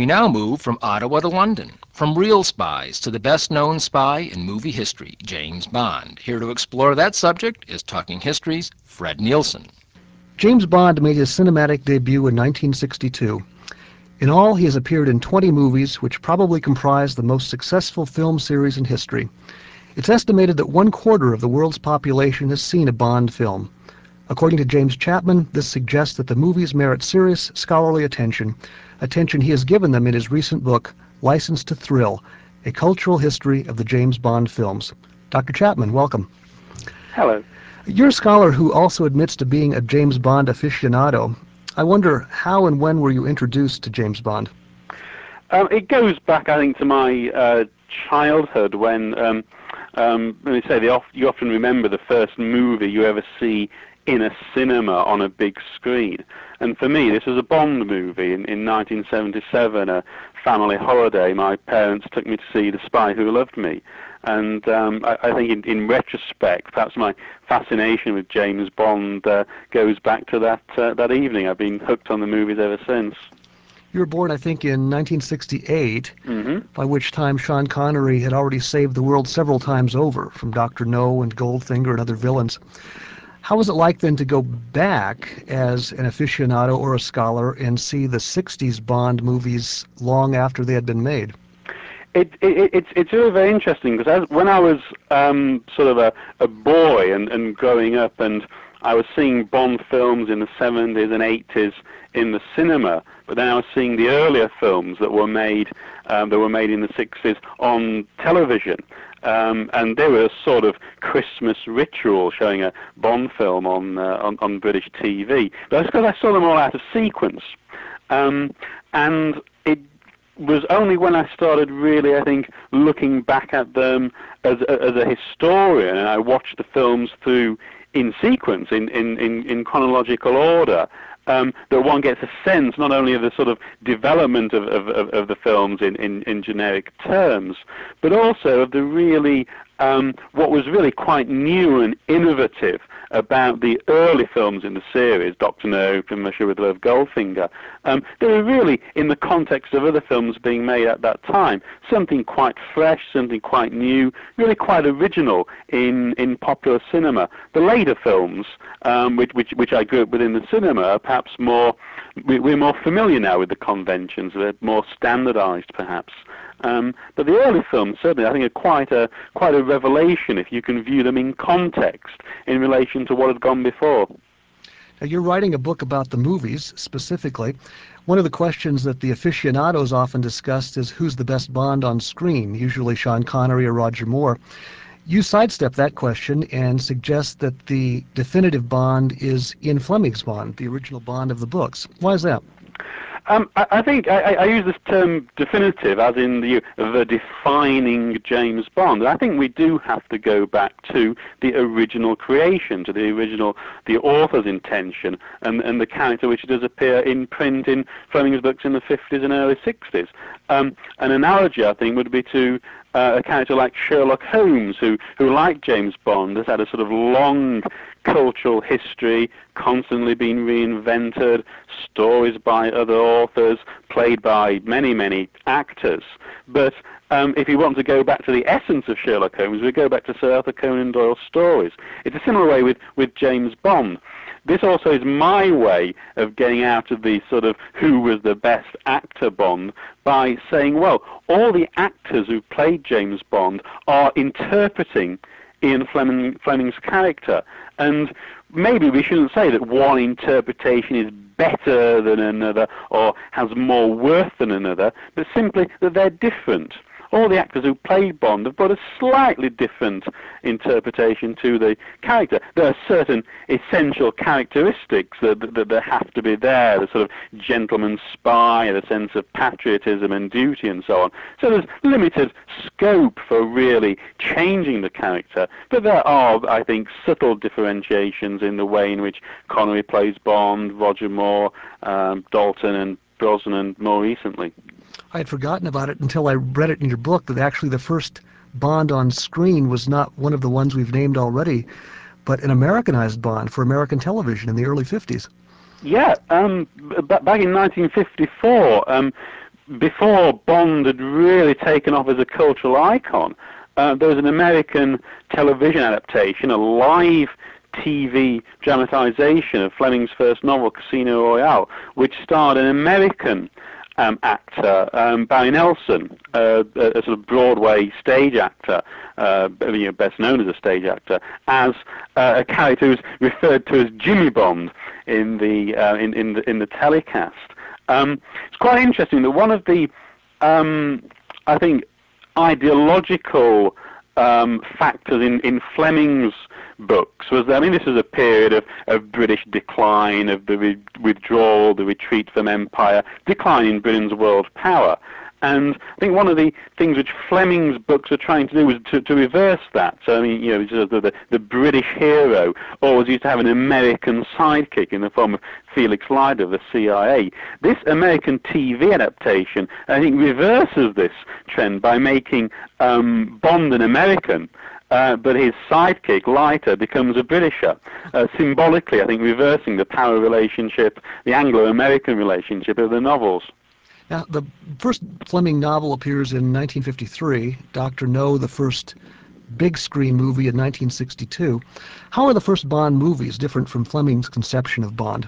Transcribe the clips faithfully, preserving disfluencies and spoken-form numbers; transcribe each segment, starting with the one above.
We now move from Ottawa to London, from real spies to the best-known spy in movie history, James Bond. Here to explore that subject is Talking History's Fred Nielsen. James Bond made his cinematic debut in nineteen sixty-two. In all, he has appeared in twenty movies, which probably comprise the most successful film series in history. It's estimated that one quarter of the world's population has seen a Bond film. According to James Chapman, this suggests that the movies merit serious scholarly attention, attention he has given them in his recent book, License to Thrill, A Cultural History of the James Bond Films. Doctor Chapman, welcome. Hello. You're a scholar who also admits to being a James Bond aficionado. I wonder, how and when were you introduced to James Bond? Um, it goes back, I think, to my uh, childhood when, um, um, let me say, they oft, you often remember the first movie you ever see in a cinema on a big screen. And for me, this was a Bond movie in, in nineteen seventy-seven, a family holiday. My parents took me to see The Spy Who Loved Me. And um, I, I think in, in retrospect, perhaps my fascination with James Bond uh, goes back to that, uh, that evening. I've been hooked on the movies ever since. You were born, I think, in nineteen sixty-eight, mm-hmm. by which time Sean Connery had already saved the world several times over, from Doctor No and Goldfinger and other villains. How was it like then to go back as an aficionado or a scholar and see the sixties Bond movies long after they had been made? It, it, it's it's really very interesting because when I was um, sort of a, a boy and, and growing up, and I was seeing Bond films in the seventies and eighties in the cinema, but then I was seeing the earlier films that were made um, that were made in the sixties on television. Um, and they were a sort of Christmas ritual, showing a Bond film on uh, on, on British T V. But that's because I saw them all out of sequence. Um, and it was only when I started really, I think, looking back at them as a, as a historian, and I watched the films through in sequence, in, in, in, in chronological order, um, that one gets a sense not only of the sort of development of, of, of, of the films in, in, in generic terms, but also of the really, um, what was really quite new and innovative about the early films in the series, Doctor No, From Russia with Love, Goldfinger. Um, they were really, in the context of other films being made at that time, something quite fresh, something quite new, really quite original in, in popular cinema. The later films, um, which, which, which I grew up with in the cinema, are perhaps more, we, we're more familiar now with the conventions, they're more standardized perhaps. Um, but the early films, certainly, I think are quite a, quite a revelation if you can view them in context in relation to what had gone before. Now, you're writing a book about the movies, specifically. One of the questions that the aficionados often discussed is who's the best Bond on screen, usually Sean Connery or Roger Moore. You sidestep that question and suggest that the definitive Bond is Ian Fleming's Bond, the original Bond of the books. Why is that? Um, I, I think I, I use this term definitive as in the, the defining James Bond. I think we do have to go back to the original creation, to the original, the author's intention, and, and the character which does appear in print in Fleming's books in the fifties and early sixties. Um, an analogy, I think, would be to uh, a character like Sherlock Holmes, who, who, like James Bond, has had a sort of long cultural history, constantly being reinvented, stories by other authors, played by many, many actors. But um, if you want to go back to the essence of Sherlock Holmes, we go back to Sir Arthur Conan Doyle's stories. It's a similar way with, with James Bond. This also is my way of getting out of the sort of who was the best actor Bond by saying, well, all the actors who played James Bond are interpreting Ian Fleming, Fleming's character. And maybe we shouldn't say that one interpretation is better than another or has more worth than another, but simply that they're different. All the actors who played Bond have got a slightly different interpretation to the character. There are certain essential characteristics that, that, that have to be there, the sort of gentleman spy, the sense of patriotism and duty and so on. So there's limited scope for really changing the character, but there are, I think, subtle differentiations in the way in which Connery plays Bond, Roger Moore, um, Dalton and Brosnan more recently. I had forgotten about it until I read it in your book, that actually the first Bond on screen was not one of the ones we've named already, but an Americanized Bond for American television in the early fifties. Yeah, um, b- back in nineteen fifty-four, um, before Bond had really taken off as a cultural icon, uh, there was an American television adaptation, a live T V dramatization of Fleming's first novel, Casino Royale, which starred an American um, actor, um, Barry Nelson, uh, a, a sort of Broadway stage actor, uh, you know, best known as a stage actor, as uh, a character who's referred to as Jimmy Bond in the uh, in, in the in the telecast. Um, it's quite interesting that one of the, um, I think, ideological um, factors in, in Fleming's books was that, I mean, this is a period of, of British decline, of the re- withdrawal, the retreat from empire, decline in Britain's world power. And I think one of the things which Fleming's books are trying to do was to, to reverse that. So, I mean, you know, sort of the, the British hero always used to have an American sidekick in the form of Felix Leiter of the C I A. This American T V adaptation, I think, reverses this trend by making um, Bond an American, Uh, but his sidekick, Leiter, becomes a Britisher, uh, symbolically, I think, reversing the power relationship, the Anglo-American relationship of the novels. Now, the first Fleming novel appears in nineteen fifty-three, Doctor No, the first big-screen movie in nineteen sixty-two. How are the first Bond movies different from Fleming's conception of Bond?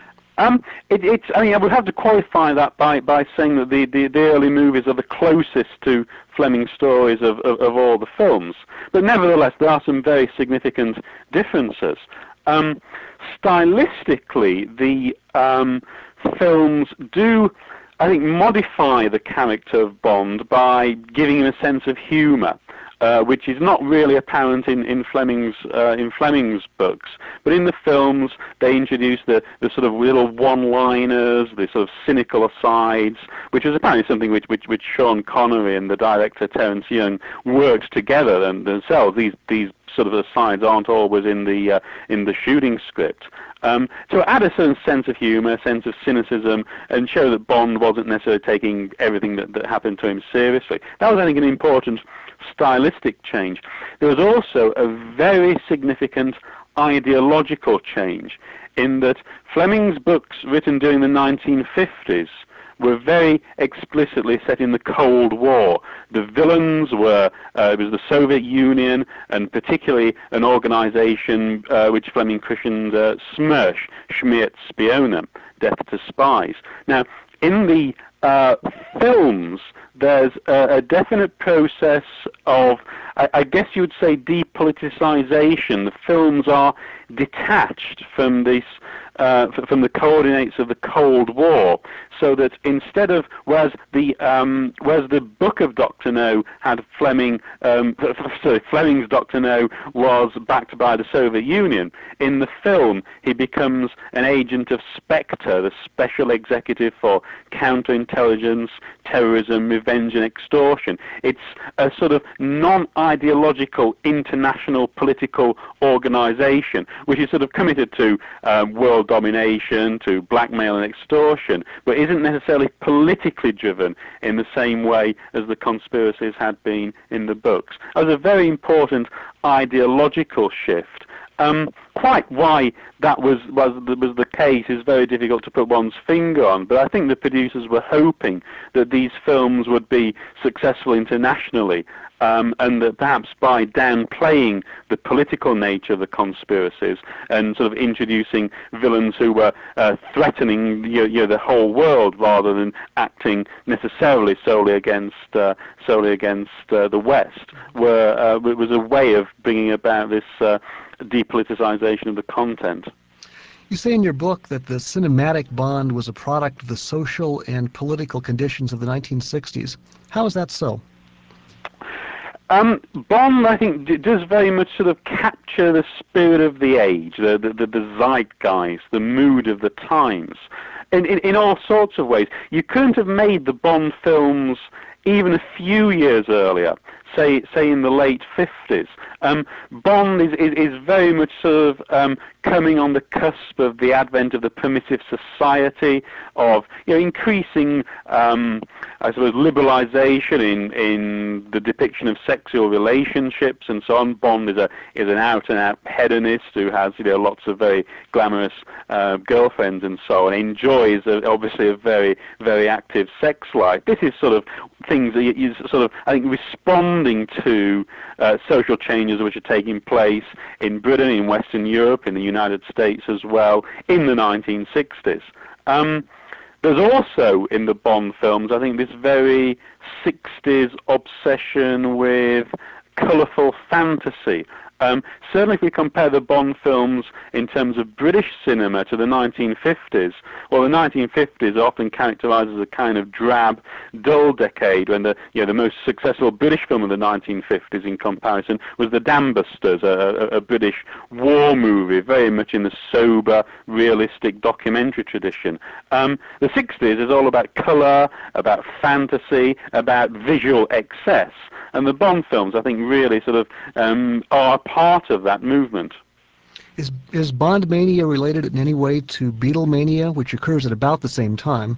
Um, it, it's, I mean, I would have to qualify that by, by saying that the, the, the early movies are the closest to Fleming's stories of, of, of all the films. But nevertheless, there are some very significant differences. Um, stylistically, the um, films do, I think, modify the character of Bond by giving him a sense of humour. Uh, which is not really apparent in, in Fleming's uh, in Fleming's books, but in the films they introduce the, the sort of little one-liners, the sort of cynical asides, which is apparently something which, which, which Sean Connery and the director Terence Young worked together and themselves. These these sort of asides aren't always in the uh, in the shooting script. Um, to add a certain sense of humour, a sense of cynicism, and show that Bond wasn't necessarily taking everything that, that happened to him seriously. That was, I think, an important stylistic change. There was also a very significant ideological change in that Fleming's books written during the nineteen fifties were very explicitly set in the Cold War. The villains were, uh, it was the Soviet Union, and particularly an organization uh, which Fleming christened uh, SMERSH, Schmiert Spionen, Death to Spies. Now, in the uh, films, there's a, a definite process of, I, I guess you would say, depoliticization. The films are detached from this, uh, from the coordinates of the Cold War, so that instead of, whereas the um, whereas the book of Doctor No had Fleming, um, sorry, Fleming's Doctor No was backed by the Soviet Union, in the film he becomes an agent of Spectre, the Special Executive for Counterintelligence, Terrorism, Revenge and Extortion. It's a sort of non-ideological international political organization which is sort of committed to um, world domination, to blackmail and extortion, but isn't necessarily politically driven in the same way as the conspiracies had been in the books. That was a very important ideological shift. Um, quite why that was, was was the case is very difficult to put one's finger on, but I think the producers were hoping that these films would be successful internationally, um, and that perhaps by downplaying the political nature of the conspiracies and sort of introducing villains who were uh, threatening you know, you know, the whole world rather than acting necessarily solely against uh, solely against uh, the West, were uh, was a way of bringing about this Uh, depoliticization of the content. You say in your book that the cinematic Bond was a product of the social and political conditions of the nineteen sixties. How is that so? Um, Bond, I think, d- does very much sort of capture the spirit of the age, the, the, the, the zeitgeist, the mood of the times, in, in, in all sorts of ways. You couldn't have made the Bond films even a few years earlier, say say in the late fifties. Um, Bond is, is, is very much sort of um, coming on the cusp of the advent of the permissive society, of you know increasing, um, I suppose, liberalisation in in the depiction of sexual relationships and so on. Bond is a is an out and out hedonist who has you know lots of very glamorous uh, girlfriends and so on. Enjoys a, obviously a very very active sex life. This is sort of things that you, you sort of I think responding to uh, social changes which are taking place in Britain, in Western Europe, in the United States as well, in the nineteen sixties. Um, there's also in the Bond films, I think, this very sixties obsession with colourful fantasy. Um, certainly if we compare the Bond films in terms of British cinema to the nineteen fifties, well, the nineteen fifties are often characterised as a kind of drab, dull decade, when the, you know, the most successful British film of the nineteen fifties in comparison was The Dambusters, a, a, a British war movie, very much in the sober, realistic documentary tradition. Um, the sixties is all about colour, about fantasy, about visual excess. And the Bond films, I think, really sort of um, are part of that movement. Is is Bond mania related in any way to Beatlemania, which occurs at about the same time?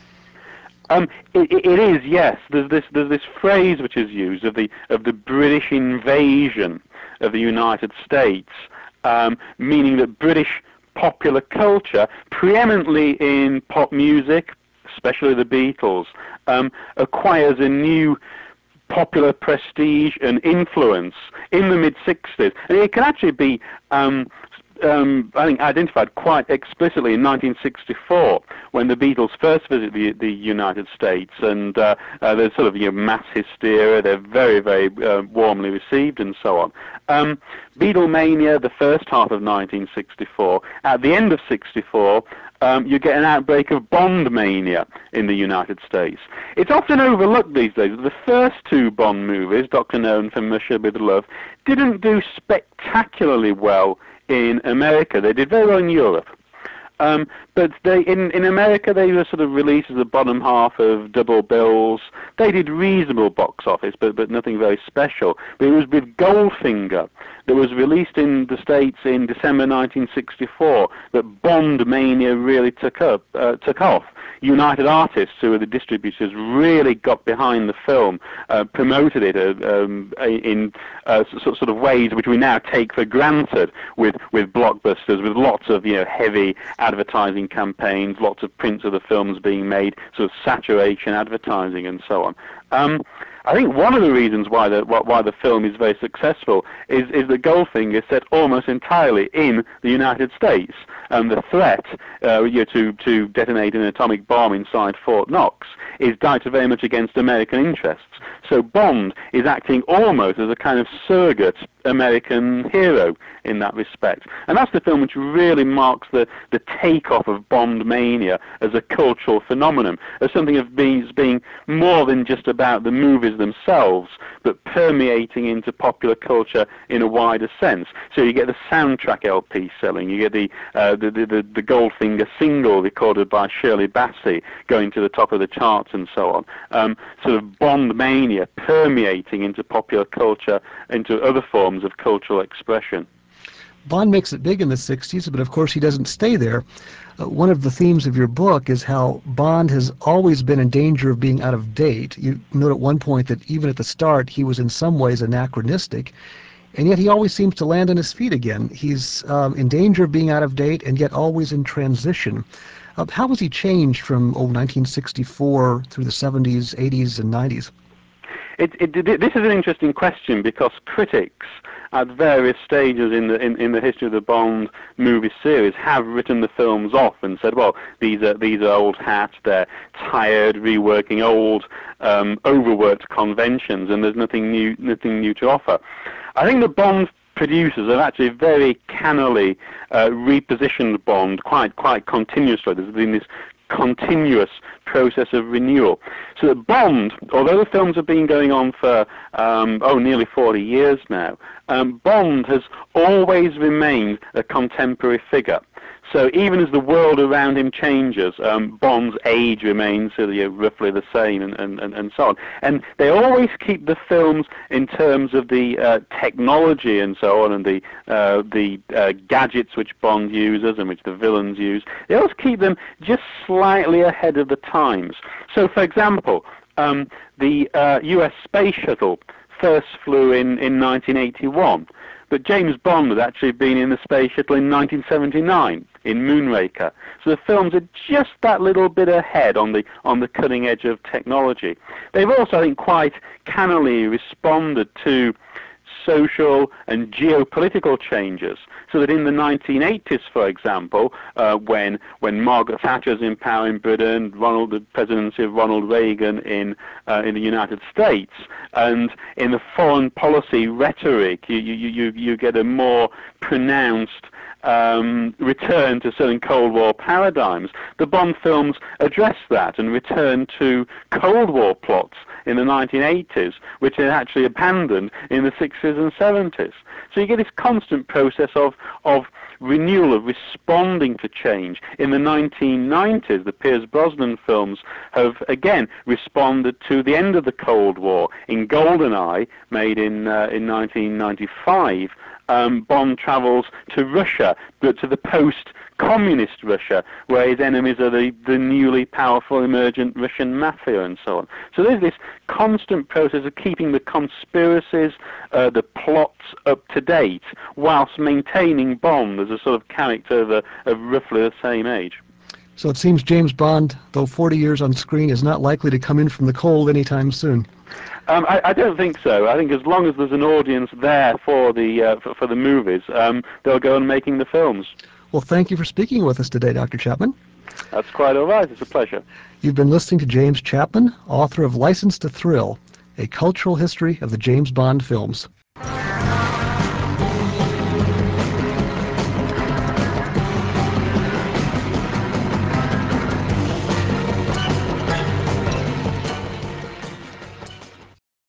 Um, it, it is, yes. There's this there's this phrase which is used of the of the British invasion of the United States, um, meaning that British popular culture, preeminently in pop music, especially the Beatles, um, acquires a new popular prestige and influence in the mid-sixties. And it can actually be, um, um, I think, identified quite explicitly in nineteen sixty-four, when the Beatles first visit the, the United States, and uh, uh, there's sort of you know, mass hysteria, they're very, very uh, warmly received and so on. Um, Beatlemania, the first half of nineteen sixty-four, at the end of sixty-four, Um, you get an outbreak of Bond mania in the United States. It's often overlooked these days that the first two Bond movies, Doctor No and From Russia with Love, didn't do spectacularly well in America. They did very well in Europe. Um, but they, in, in America, they were sort of released as the bottom half of double bills. They did reasonable box office, but, but nothing very special. But it was with Goldfinger, that was released in the States in December nineteen sixty-four, that Bond mania really took up, uh, took off. United Artists, who were the distributors, really got behind the film, uh, promoted it uh, um, in uh, sort of ways which we now take for granted, with, with blockbusters, with lots of you know heavy advertising campaigns, lots of prints of the films being made, sort of saturation advertising and so on. Um, I think one of the reasons why the why the film is very successful is is that Goldfinger is set almost entirely in the United States, and the threat uh, you know, to to detonate an atomic bomb inside Fort Knox is directed very much against American interests. So Bond is acting almost as a kind of surrogate American hero in that respect, and that's the film which really marks the the takeoff of Bond mania as a cultural phenomenon, as something of being being more than just about the movies themselves, but permeating into popular culture in a wider sense. So you get the soundtrack L P selling, you get the uh, the, the, the Goldfinger single recorded by Shirley Bassey going to the top of the charts and so on. Um, sort of Bond mania permeating into popular culture, into other forms of cultural expression. Bond makes it big in the sixties, but of course he doesn't stay there. Uh, one of the themes of your book is how Bond has always been in danger of being out of date. You note at one point that even at the start he was in some ways anachronistic, and yet he always seems to land on his feet again. He's um, in danger of being out of date and yet always in transition. Uh, how has he changed from oh, nineteen sixty-four through the seventies, eighties, and nineties? It, it, it, this is an interesting question, because critics at various stages in the in, in the history of the Bond movie series have written the films off and said, well, these are these are old hats, they're tired, reworking old, um, overworked conventions, and there's nothing new nothing new to offer. I think the Bond producers have actually very cannily uh, repositioned Bond quite quite continuously. There's been this continuous process of renewal. So that Bond, although the films have been going on for, um, oh, nearly forty years now, um, Bond has always remained a contemporary figure. So even as the world around him changes, um, Bond's age remains uh, you know, roughly the same, and, and, and, and so on. And they always keep the films in terms of the uh, technology and so on, and the uh, the uh, gadgets which Bond uses and which the villains use. They always keep them just slightly ahead of the times. So, for example, um, the uh, U S space shuttle first flew in, in nineteen eighty-one. But James Bond had actually been in the space shuttle in nineteen seventy-nine, in Moonraker. So the films are just that little bit ahead on the on the cutting edge of technology. They've also, I think, quite cannily responded to social and geopolitical changes, so that in the nineteen eighties, for example, uh, when when Margaret Thatcher's in power in Britain, Ronald, the presidency of Ronald Reagan in uh, in the United States, and in the foreign policy rhetoric, you you you, you get a more pronounced Um, return to certain Cold War paradigms. The Bond films address that and return to Cold War plots in the nineteen eighties, which they actually abandoned in the sixties and seventies. So you get this constant process of, of renewal, of responding to change. In the nineteen nineties, the Pierce Brosnan films have again responded to the end of the Cold War. In GoldenEye, made in, uh, in nineteen ninety-five, Um, Bond travels to Russia, but to the post-communist Russia, where his enemies are the, the newly powerful emergent Russian mafia and so on. So there's this constant process of keeping the conspiracies, uh, the plots up to date, whilst maintaining Bond as a sort of character of, a, of roughly the same age. So it seems James Bond, though forty years on screen, is not likely to come in from the cold anytime soon. Um, I, I don't think so. I think as long as there's an audience there for the uh, for, for the movies, um, they'll go on making the films. Well, thank you for speaking with us today, Doctor Chapman. That's quite all right. It's a pleasure. You've been listening to James Chapman, author of License to Thrill, A Cultural History of the James Bond Films.